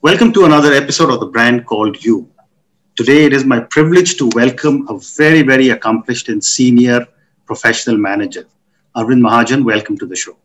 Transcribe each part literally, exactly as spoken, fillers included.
Welcome to another episode of The Brand Called You. Today, it is my privilege to welcome a very, very accomplished and senior professional manager. Arvind Mahajan, welcome to the show.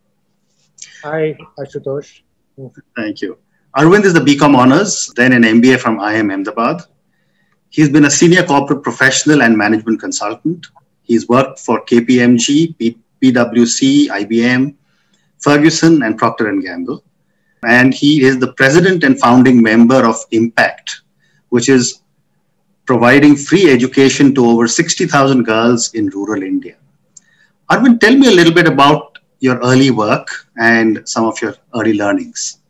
Hi, Ashutosh. Thank you. Arvind is the B Com Honours, then an M B A from I I M Ahmedabad. He's been a senior corporate professional and management consultant. He's worked for K P M G, P W C, I B M, Ferguson, and Procter and Gamble. And he is the president and founding member of Impact, which is providing free education to over sixty thousand girls in rural India. Arvind, tell me a little bit about your early work and some of your early learnings.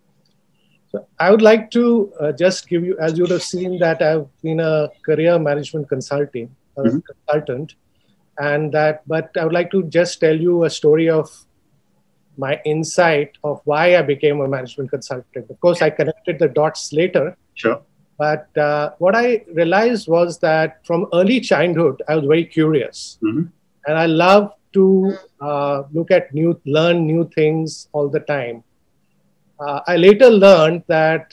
So I would like to uh, just give you, as you would have seen, that I've been a career management consulting, uh, mm-hmm. consultant, and that, but I would like to just tell you a story of my insight of why I became a management consultant. Of course, I connected the dots later. Sure. But uh, what I realized was that from early childhood, I was very curious. Mm-hmm. And I love to uh, look at new, learn new things all the time. Uh, I later learned that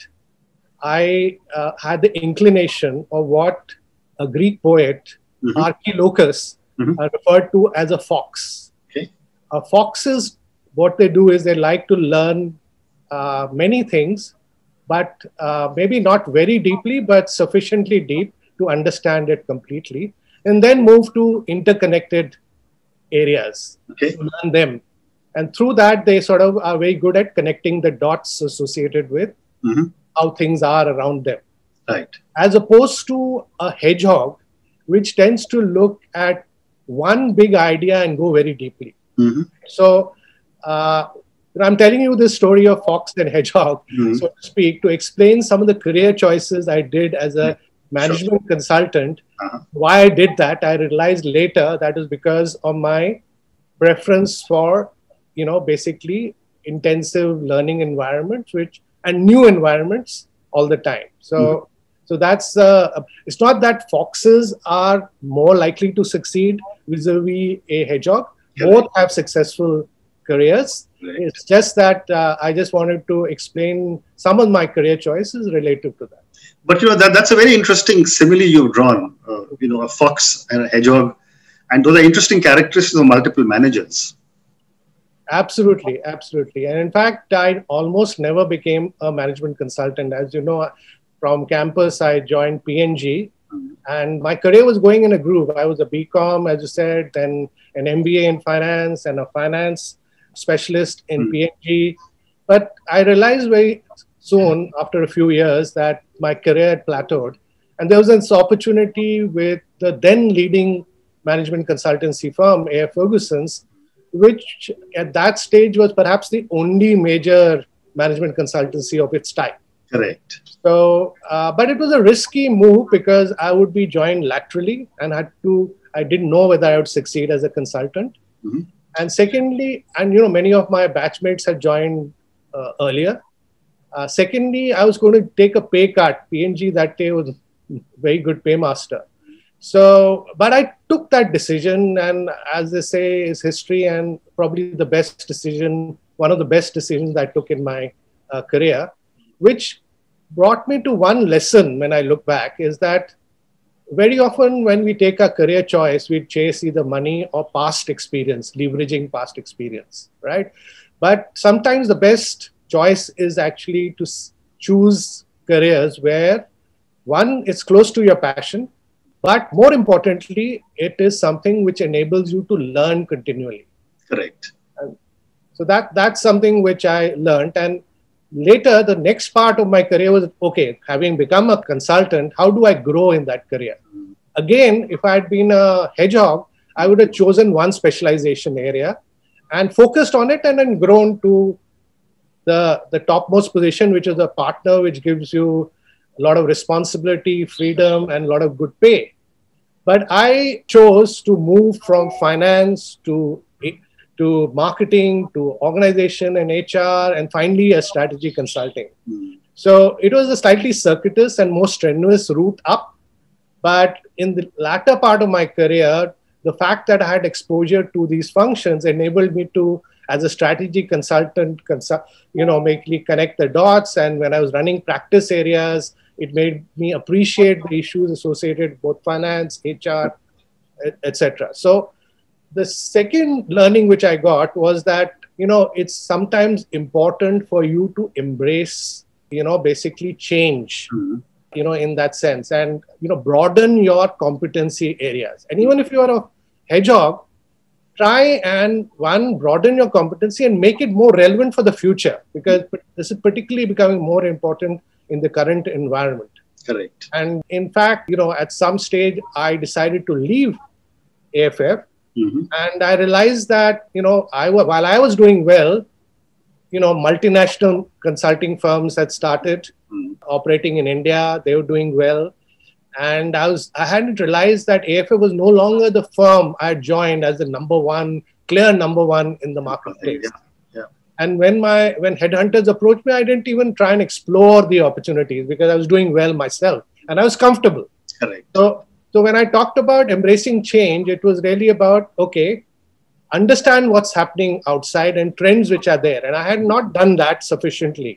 I uh, had the inclination of what a Greek poet, mm-hmm. Archilochus, mm-hmm. uh, referred to as a fox. Okay. A foxes, what they do is they like to learn uh, many things, but uh, maybe not very deeply, but sufficiently deep to understand it completely, and then move to interconnected areas, okay. to learn them. And through that, they sort of are very good at connecting the dots associated with mm-hmm. how things are around them. Right. As opposed to a hedgehog, which tends to look at one big idea and go very deeply. Mm-hmm. So, Uh, I'm telling you this story of fox and hedgehog, mm-hmm. so to speak, to explain some of the career choices I did as a management sure. consultant. Uh-huh. Why I did that, I realized later that is because of my preference for, you know, basically intensive learning environments, which and new environments all the time. So, mm-hmm. so that's uh, it's not that foxes are more likely to succeed vis-a-vis a hedgehog. Yeah. Both have successful careers. Right. It's just that uh, I just wanted to explain some of my career choices related to that. But you know that that's a very interesting simile you've drawn. Uh, you know, a fox and a hedgehog, and those are interesting characteristics of multiple managers. Absolutely, absolutely. And in fact, I almost never became a management consultant. As you know, from campus, I joined P and G, mm-hmm. and my career was going in a groove. I was a B Com, as you said, then an M B A in finance and a finance specialist in mm. P and G. But I realized very soon, after a few years, that my career had plateaued. And there was this opportunity with the then leading management consultancy firm, A F Ferguson's, which at that stage was perhaps the only major management consultancy of its type. Correct. So, uh, but it was a risky move because I would be joined laterally and had to, I didn't know whether I would succeed as a consultant. Mm-hmm. And secondly, and you know, many of my batchmates had joined uh, earlier. Uh, secondly, I was going to take a pay cut. P and G that day was a very good paymaster. So, but I took that decision, and as they say, is history and probably the best decision, one of the best decisions I took in my uh, career, which brought me to one lesson when I look back, is that very often when we take a career choice, we chase either money or past experience, leveraging past experience, right? But sometimes the best choice is actually to choose careers where, one, it's close to your passion, but more importantly, it is something which enables you to learn continually. Correct. And so that that's something which I learned. And later, the next part of my career was, okay, having become a consultant, how do I grow in that career? Again, if I had been a hedgehog, I would have chosen one specialization area and focused on it and then grown to the, the topmost position, which is a partner, which gives you a lot of responsibility, freedom, and a lot of good pay. But I chose to move from finance to to marketing, to organization and H R, and finally a strategy consulting. Mm. So it was a slightly circuitous and more strenuous route up. But in the latter part of my career, the fact that I had exposure to these functions enabled me to, as a strategy consultant, consult, you know, make me connect the dots. And when I was running practice areas, it made me appreciate the issues associated with both finance, H R, et cetera. So the second learning which I got was that, you know, it's sometimes important for you to embrace, you know, basically change, mm-hmm. you know, in that sense, and, you know, broaden your competency areas. And even if you are a hedgehog, try and one, broaden your competency and make it more relevant for the future, because this is particularly becoming more important in the current environment. Correct. And in fact, you know, at some stage, I decided to leave A F F. Mm-hmm. And I realized that, you know, I while I was doing well, you know, multinational consulting firms had started mm-hmm. operating in India. They were doing well. And I was I hadn't realized that A F F was no longer the firm I had joined as the number one, clear number one in the marketplace. Yeah. Yeah. And when my when headhunters approached me, I didn't even try and explore the opportunities because I was doing well myself and I was comfortable. Correct. So, so when I talked about embracing change, it was really about, okay, understand what's happening outside and trends which are there. And I had not done that sufficiently.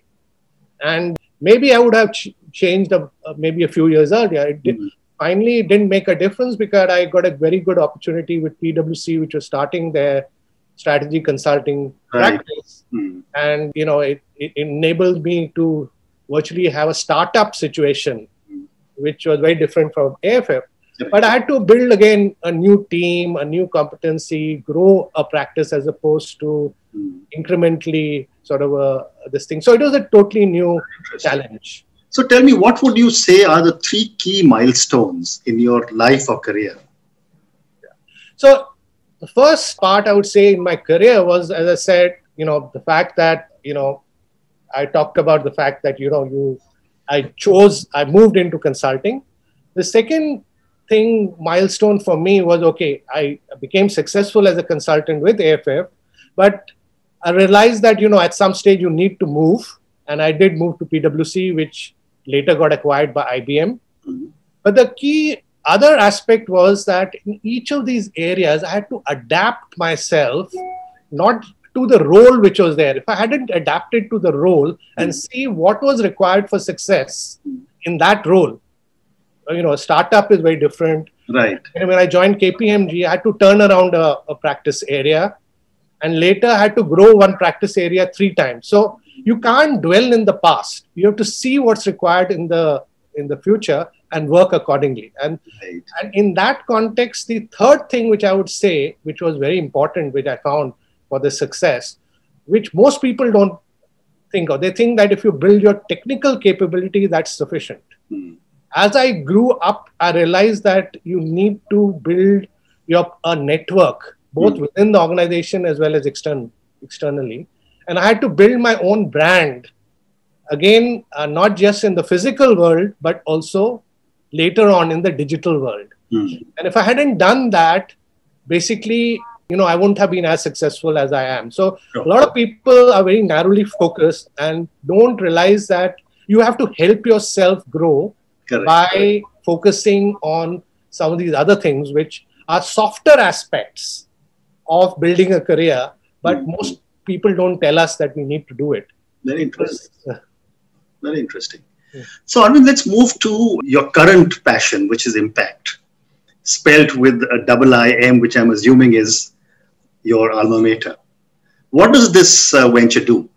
And maybe I would have ch- changed a, uh, maybe a few years earlier. It did, mm-hmm. Finally, it didn't make a difference because I got a very good opportunity with P W C, which was starting their strategy consulting right. practice. Mm-hmm. And, you know, it, it enabled me to virtually have a startup situation, mm-hmm. which was very different from A F F. Right. But I had to build again a new team, a new competency, grow a practice as opposed to mm-hmm. incrementally sort of a, this thing. So it was a totally new challenge. So tell me, what would you say are the three key milestones in your life or career? Yeah. So the first part I would say in my career was, as I said, you know, the fact that, you know, I talked about the fact that, you know, you, I chose, I moved into consulting. The second thing, milestone for me was, okay, I became successful as a consultant with A F F, but I realized that, you know, at some stage you need to move. And I did move to P W C, which later got acquired by I B M. Mm-hmm. But the key other aspect was that in each of these areas, I had to adapt myself, not to the role which was there. If I hadn't adapted to the role mm-hmm. and see what was required for success in that role, you know, a startup is very different. Right. And when I joined K P M G, I had to turn around a, a practice area. And later I had to grow one practice area three times. So you can't dwell in the past. You have to see what's required in the in the future and work accordingly. And, right. and in that context, the third thing which I would say, which was very important, which I found for the success, which most people don't think of. They think that if you build your technical capability, that's sufficient. Hmm. As I grew up, I realized that you need to build your a network, both mm-hmm. within the organization as well as extern, externally. And I had to build my own brand, again, uh, not just in the physical world, but also later on in the digital world. Mm-hmm. And if I hadn't done that, basically, you know, I wouldn't have been as successful as I am. So sure. a lot of people are very narrowly focused and don't realize that you have to help yourself grow Correct. By focusing on some of these other things, which are softer aspects of building a career, but mm-hmm. most people don't tell us that we need to do it. Very interesting. Uh, Very interesting. Yeah. So, Arvind, let's move to your current passion, which is impact, spelt with a double I M, which I'm assuming is your alma mater. What does this uh, venture do?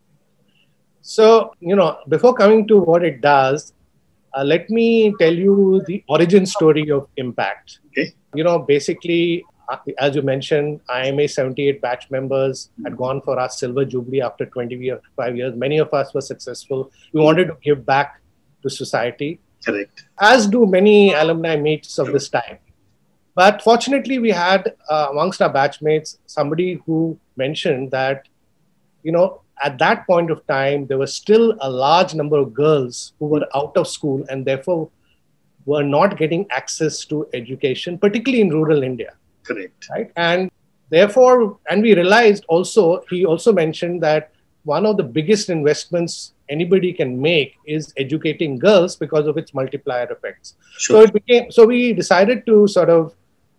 So, you know, before coming to what it does, Uh, let me tell you the origin story of Impact. Okay. You know, basically, as you mentioned, I M A seventy-eight batch members mm-hmm. had gone for our Silver Jubilee after twenty-five years. Many of us were successful. We wanted to give back to society. Correct. As do many alumni mates of this time. But fortunately, we had uh, amongst our batchmates somebody who mentioned that, you know, at that point of time, there was still a large number of girls who were out of school and therefore were not getting access to education, particularly in rural India. Correct. Right? And therefore, and we realized also, he also mentioned that one of the biggest investments anybody can make is educating girls because of its multiplier effects. Sure. So it became, so we decided to sort of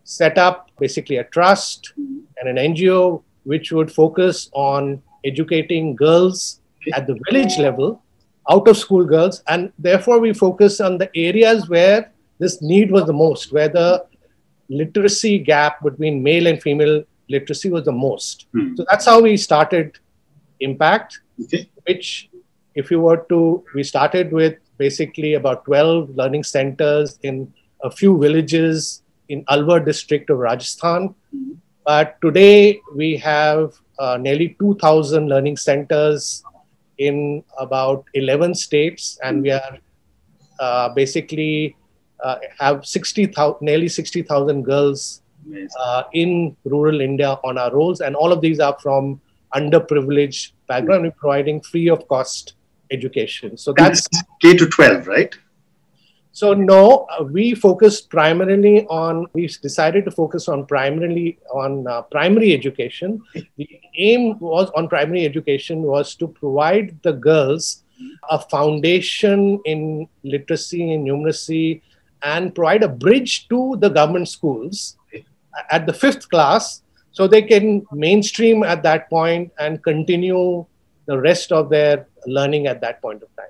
set up basically a trust and an N G O which would focus on educating girls at the village level, out of school girls. And therefore, we focus on the areas where this need was the most, where the literacy gap between male and female literacy was the most. Hmm. So that's how we started Impact, okay. which if you were to, we started with basically about twelve learning centers in a few villages in Alwar district of Rajasthan. Hmm. But today we have uh, nearly two thousand learning centers in about eleven states, and we are uh, basically uh, have sixty thousand, nearly sixty thousand girls uh, in rural India on our rolls, and all of these are from underprivileged background. We're providing free of cost education. So that's K to twelve, right? So no, uh, we focused primarily on, we decided to focus on primarily on uh, primary education. The aim was on primary education was to provide the girls a foundation in literacy and numeracy and provide a bridge to the government schools at the fifth class so they can mainstream at that point and continue the rest of their learning at that point of time.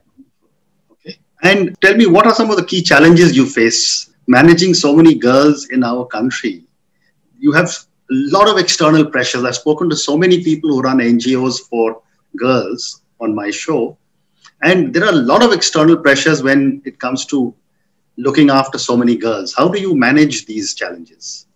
And tell me, what are some of the key challenges you face managing so many girls in our country? You have a lot of external pressures. I've spoken to so many people who run N G Os for girls on my show. And there are a lot of external pressures when it comes to looking after so many girls. How do you manage these challenges?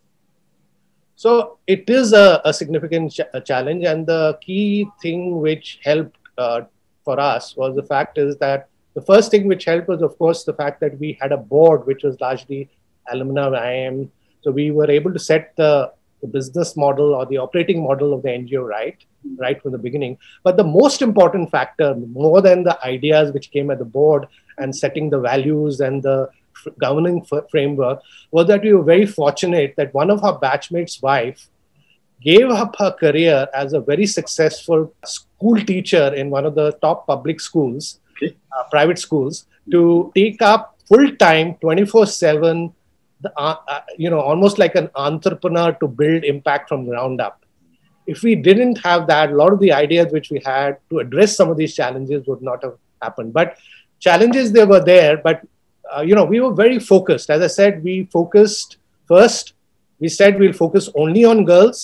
So it is a, a significant ch a challenge. And the key thing which helped uh, for us was the fact is that the first thing which helped was, of course, the fact that we had a board which was largely alumni of I I M. So we were able to set the, the business model or the operating model of the N G O right, right from the beginning. But the most important factor, more than the ideas which came at the board and setting the values and the governing framework, was that we were very fortunate that one of our batchmates' wife gave up her career as a very successful school teacher in one of the top public schools, Uh, private schools, to take up full-time, twenty-four seven, the, uh, uh, you know, almost like an entrepreneur to build impact from ground up. If we didn't have that, a lot of the ideas which we had to address some of these challenges would not have happened. But challenges, they were there, but, uh, you know, we were very focused. As I said, we focused first, we said we'll focus only on girls.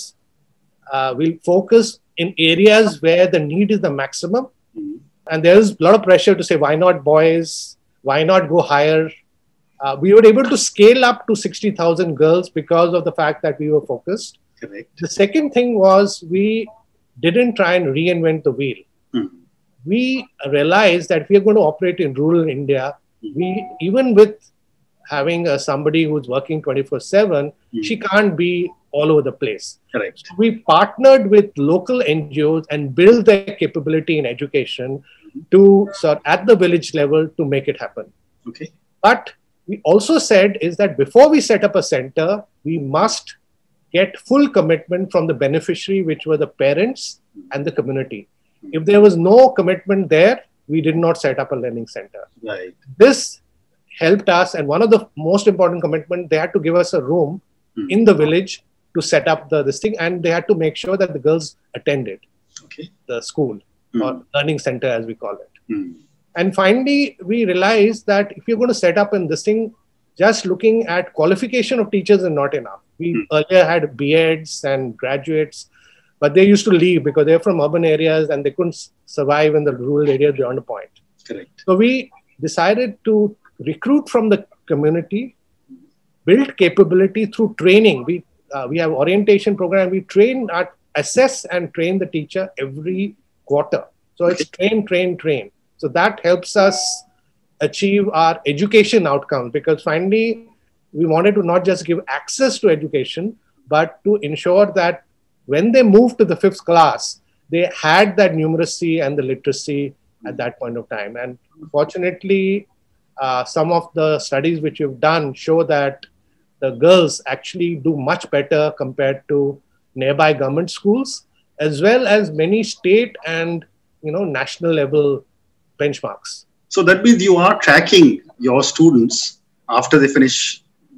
Uh, we'll focus in areas where the need is the maximum. And there's a lot of pressure to say, why not boys? Why not go higher? Uh, we were able to scale up to sixty thousand girls because of the fact that we were focused. Correct. The second thing was we didn't try and reinvent the wheel. Mm-hmm. We realized that if we are going to operate in rural India, mm-hmm. we, even with having uh, somebody who's working twenty-four seven, mm-hmm. she can't be all over the place. Correct. So we partnered with local N G Os and built their capability in education mm-hmm. to sort at the village level to make it happen. Okay. But we also said is that before we set up a center, we must get full commitment from the beneficiary, which were the parents mm-hmm. and the community. Mm-hmm. If there was no commitment there, we did not set up a learning center. Right. This helped us. And one of the most important commitment, they had to give us a room mm-hmm. in the village to set up the this thing, and they had to make sure that the girls attended okay. the school mm. or learning center, as we call it. Mm. And finally, we realized that if you're going to set up in this thing, just looking at qualification of teachers is not enough. We mm. earlier had B Eds and graduates, but they used to leave because they're from urban areas and they couldn't survive in the rural areas beyond a point. Correct. So we decided to recruit from the community, build capability through training. We Uh, we have orientation program. We train, at, assess and train the teacher every quarter. So it's train, train, train. So that helps us achieve our education outcomes, because finally we wanted to not just give access to education, but to ensure that when they moved to the fifth class, they had that numeracy and the literacy at that point of time. And fortunately, uh, some of the studies which we've done show that the girls actually do much better compared to nearby government schools, as well as many state and, you know, national level benchmarks. So that means you are tracking your students after they finish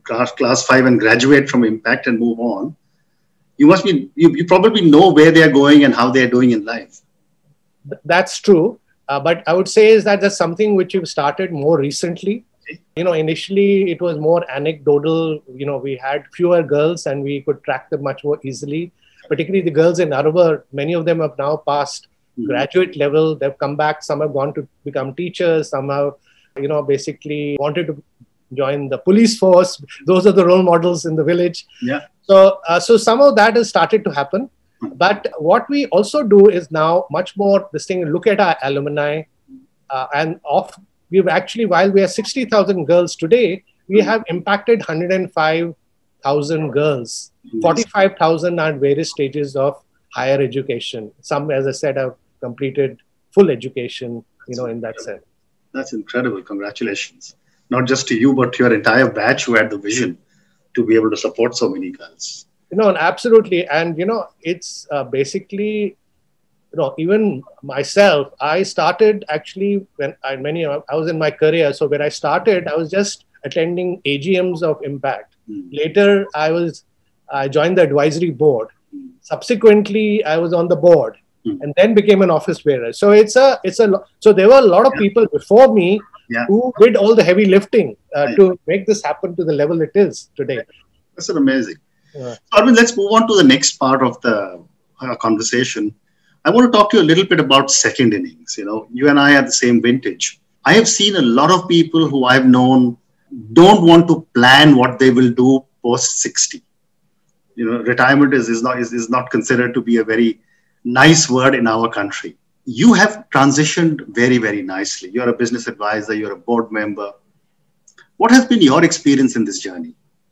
class, class five and graduate from Impact and move on, you must be, you, you probably know where they are going and how they are doing in life. That's true. Uh, but I would say is that that's something which you've started more recently. Okay. You know, initially it was more anecdotal. You know, we had fewer girls and we could track them much more easily. Particularly the girls in Arbour, many of them have now passed mm-hmm. graduate level. They've come back. Some have gone to become teachers. Some have, you know, basically wanted to join the police force. Those are the role models in the village. Yeah. So, uh, so some of that has started to happen. But what we also do is now much more this thing, look at our alumni uh, and off, we've actually, while we are sixty thousand girls today, we have impacted one hundred five thousand girls. forty-five thousand are at various stages of higher education. Some, as I said, have completed full education, you know, in that sense. That's incredible. Congratulations. Not just to you, but to your entire batch who had the vision to be able to support so many girls. You know, absolutely. And, you know, it's uh, basically, you know, even myself, I started actually when I, many, I was in my career. So when I started, I was just attending A G Ms of Impact. Mm. Later, I was, I joined the advisory board. Mm. Subsequently, I was on the board mm. and then became an office bearer. So it's a, it's a, so there were a lot of yeah. people before me yeah. who did all the heavy lifting uh, yeah. to make this happen to the level it is today. That's amazing. Yeah. So, Arvind, let's move on to the next part of the uh, conversation. I want to talk to you a little bit about second innings. You know, you and I are the same vintage. I have seen a lot of people who I've known don't want to plan what they will do post sixty. You know, retirement is, is, not, is, is not considered to be a very nice word in our country. You have transitioned very, very nicely. You're a business advisor, you're a board member. What has been your experience in this journey?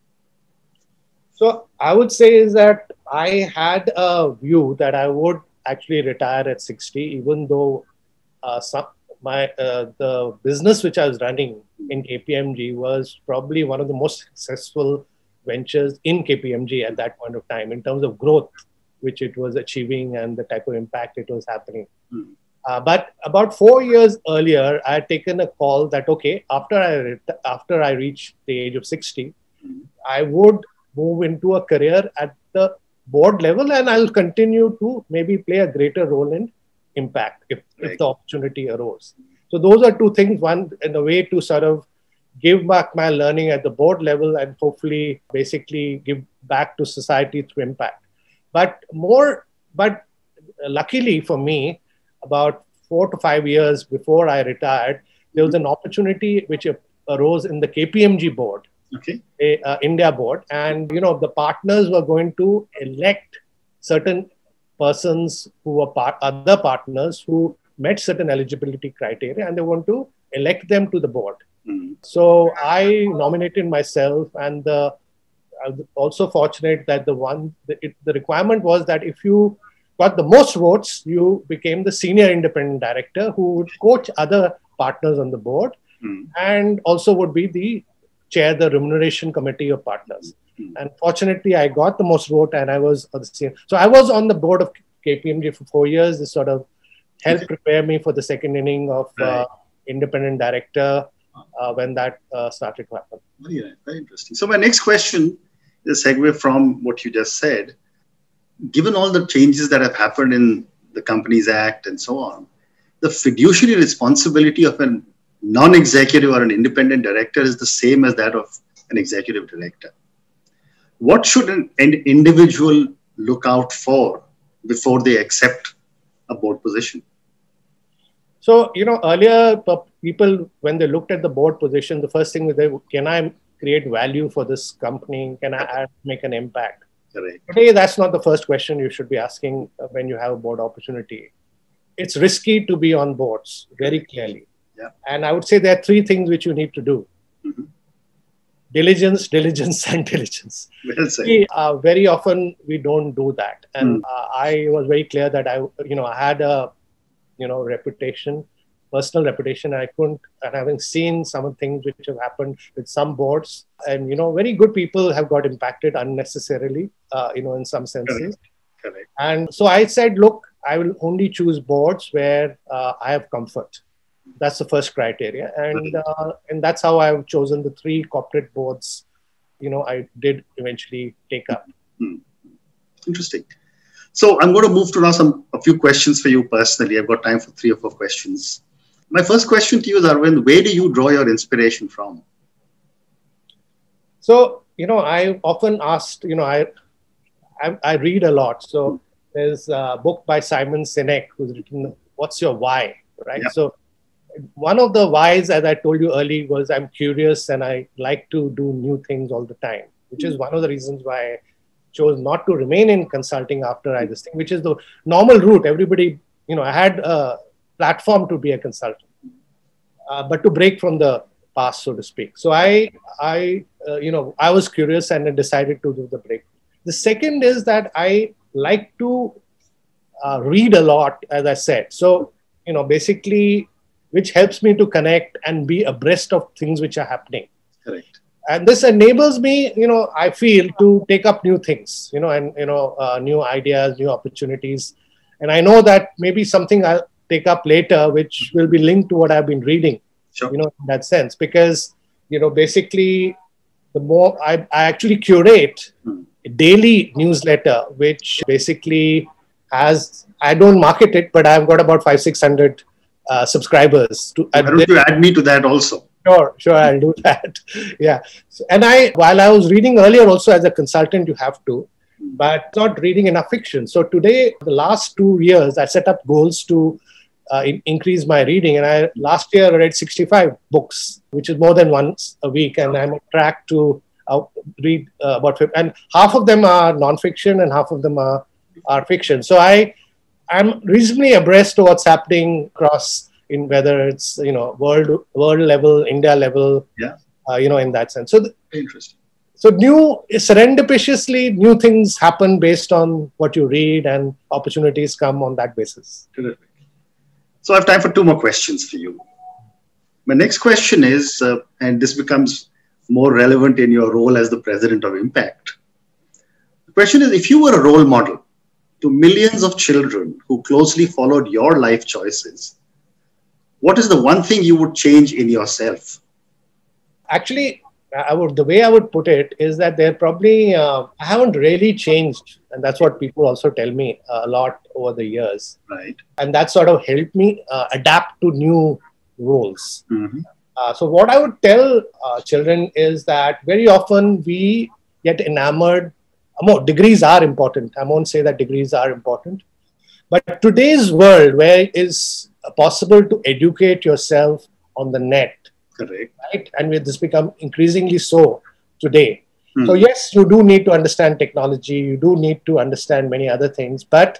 So I would say is that I had a view that I would actually retire at sixty, even though uh, some, my uh, the business which I was running in K P M G was probably one of the most successful ventures in K P M G at that point of time in terms of growth, which it was achieving and the type of impact it was happening. Mm. Uh, but about four years earlier, I had taken a call that, okay, after I, after I reached the age of sixty, mm. I would move into a career at the board level and I'll continue to maybe play a greater role in impact if, right. if the opportunity arose. So those are two things. One, in a way to sort of give back my learning at the board level and hopefully basically give back to society through impact. But more, but luckily for me, about four to five years before I retired, there was an opportunity which arose in the K P M G board. Okay. A, uh, India board, and you know the partners were going to elect certain persons who were part other partners who met certain eligibility criteria, and they want to elect them to the board. Mm-hmm. So I nominated myself, and the, I was also fortunate that the one the, it, the requirement was that if you got the most votes, you became the senior independent director who would coach other partners on the board, mm-hmm. and also would be the chair the remuneration committee of partners. Mm-hmm. And fortunately, I got the most vote and I was on the senior. So I was on the board of K P M G for four years. This sort of helped prepare me for the second inning of right. uh, independent director uh, when that uh, started to happen. Very, very interesting. So my next question is a segue from what you just said. Given all the changes that have happened in the Companies Act and so on, the fiduciary responsibility of an non-executive or an independent director is the same as that of an executive director. What should an individual look out for before they accept a board position? So, you know, earlier people, when they looked at the board position, the first thing was, they, can I create value for this company? Can I add, make an impact? Correct. Today, that's not the first question you should be asking when you have a board opportunity. It's risky to be on boards, very clearly. Yeah. And I would say there are three things which you need to do. Mm-hmm. Diligence, diligence, and diligence. Well said. We, uh, very often we don't do that. And mm. uh, I was very clear that I, you know, I had a, you know, reputation, personal reputation. I couldn't, and having seen some of the things which have happened with some boards, and, you know, very good people have got impacted unnecessarily, uh, you know, in some senses. Correct. Correct. And so I said, look, I will only choose boards where uh, I have comfort. That's the first criteria. And, uh, and that's how I've chosen the three corporate boards you know, I did eventually take up. Hmm. Interesting. So I'm going to move to now some a few questions for you personally. I've got time for three or four questions. My first question to you is, Arvind, where do you draw your inspiration from? So, you know, I often asked, you know, I, I, I read a lot. So there's a book by Simon Sinek who's written, What's Your Why? Right. Yep. So one of the whys, as I told you earlier, was I'm curious and I like to do new things all the time, which is one of the reasons why I chose not to remain in consulting after I this thing, which is the normal route. Everybody, you know, I had a platform to be a consultant, uh, but to break from the past, so to speak. So I, I, uh, you know, I was curious and I decided to do the break. The second is that I like to uh, read a lot, as I said. So, you know, basically, which helps me to connect and be abreast of things which are happening. Correct. And this enables me, you know, I feel to take up new things, you know, and, you know, uh, new ideas, new opportunities. And I know that maybe something I'll take up later, which will be linked to what I've been reading, sure. you know, in that sense, because, you know, basically the more I, I actually curate hmm. a daily newsletter, which basically has, I don't market it, but I've got about five, six hundred uh, subscribers. To, Why don't you add me to that also? Sure, sure, I'll do that. Yeah. So, and I, while I was reading earlier also as a consultant, you have to, but not reading enough fiction. So today, the last two years, I set up goals to uh, in, increase my reading. And I last year I read sixty-five books, which is more than once a week. And I'm on track to uh, read uh, about fifty, and half of them are nonfiction and half of them are, are fiction. So I, I'm reasonably abreast of what's happening across in whether it's, you know, world world level, India level, yeah, uh, you know, in that sense. So interesting. So new, serendipitously, new things happen based on what you read, and opportunities come on that basis. Terrific. So I have time for two more questions for you. My next question is, uh, and this becomes more relevant in your role as the president of Impact. The question is, if you were a role model to millions of children who closely followed your life choices, what is the one thing you would change in yourself? Actually, I would, the way I would put it is that they're probably, uh, I haven't really changed. And that's what people also tell me uh, a lot over the years. Right. And that sort of helped me uh, adapt to new roles. Mm-hmm. Uh, so what I would tell uh, children is that very often we get enamored. More degrees are important. I won't say that degrees are important. But today's world, where it is possible to educate yourself on the net, correct, right? And with this become increasingly so today. Hmm. So yes, you do need to understand technology. You do need to understand many other things. But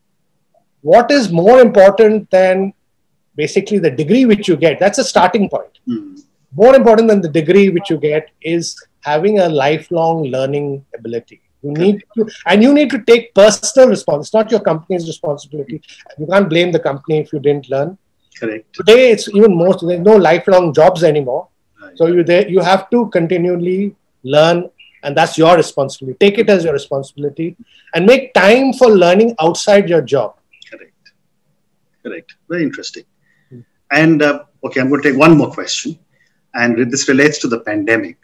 what is more important than basically the degree which you get? That's a starting point. Hmm. More important than the degree which you get is having a lifelong learning ability. You need to, and you need to take personal responsibility. It's not your company's responsibility. You can't blame the company if you didn't learn. Correct. Today, it's even more, there's no lifelong jobs anymore. Right. So you there, you have to continually learn, and that's your responsibility. Take it as your responsibility and make time for learning outside your job. Correct. Correct. Very interesting. Hmm. And, uh, okay, I'm going to take one more question. And this relates to the pandemic.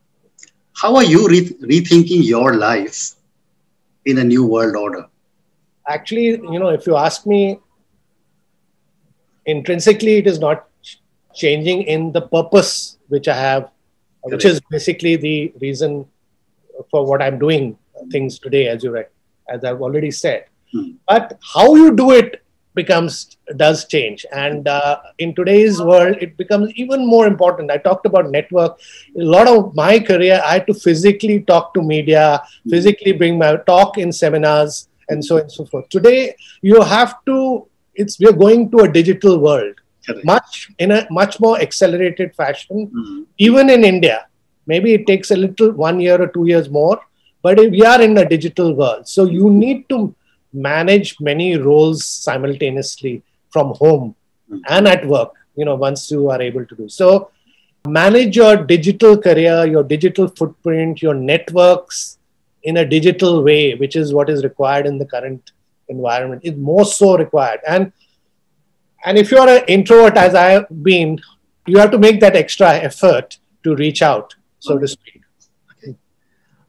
How are you re rethinking your life in a new world order? Actually, you know, if you ask me, intrinsically, it is not changing in the purpose which I have, Correct. Which is basically the reason for what I'm doing things today, as you read, as I've already said. Hmm. But how you do it becomes, does change. And uh, in today's world, it becomes even more important. I talked about network. A lot of my career, I had to physically talk to media, physically bring my talk in seminars, and so on and so forth. Today, you have to, it's, we're going to a digital world, Correct. much in a much more accelerated fashion, mm-hmm. even in India. Maybe it takes a little, one year or two years more, but we are in a digital world. So you need to manage many roles simultaneously from home mm-hmm. and at work, you know, once you are able to do. So manage your digital career, your digital footprint, your networks in a digital way, which is what is required in the current environment, is more so required. And, and if you're an introvert, as I have been, you have to make that extra effort to reach out, so mm-hmm. to speak. Okay.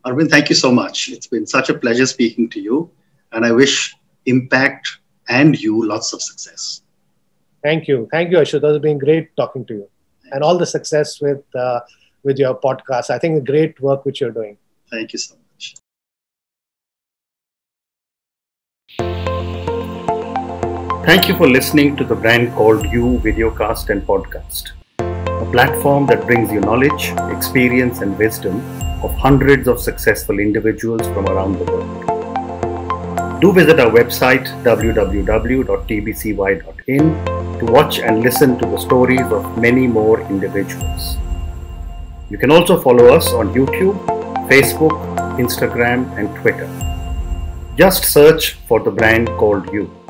Arvind, thank you so much. It's been such a pleasure speaking to you, and I wish Impact and you lots of success. Thank you. Thank you, Ashut. It's been great talking to you. And all the success with uh, with your podcast. I think great work which you're doing. Thank you so much. Thank you for listening to the Brand Called You videocast and podcast, a platform that brings you knowledge, experience, and wisdom of hundreds of successful individuals from around the world. Do visit our website w w w dot t b c y dot in to watch and listen to the stories of many more individuals. You can also follow us on YouTube, Facebook, Instagram, and Twitter. Just search for the Brand Called You.